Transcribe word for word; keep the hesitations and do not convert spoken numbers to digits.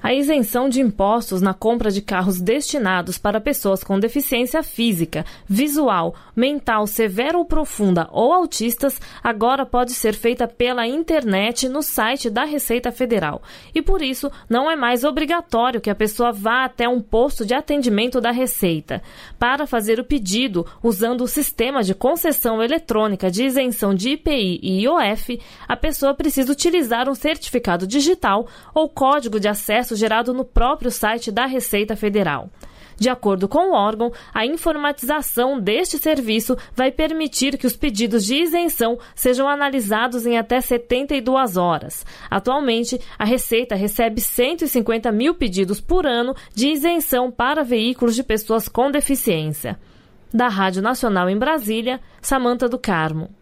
A isenção de impostos na compra de carros destinados para pessoas com deficiência física, visual, mental severa ou profunda ou autistas agora pode ser feita pela internet no site da Receita Federal. E por isso não é mais obrigatório que a pessoa vá até um posto de atendimento da Receita. Para fazer o pedido, usando o sistema de concessão eletrônica de isenção de I P I e I O F, a pessoa precisa utilizar um certificado digital ou código de acesso gerado no próprio site da Receita Federal. De acordo com o órgão, a informatização deste serviço vai permitir que os pedidos de isenção sejam analisados em até setenta e duas horas. Atualmente, a Receita recebe cento e cinquenta mil pedidos por ano de isenção para veículos de pessoas com deficiência. Da Rádio Nacional em Brasília, Samanta do Carmo.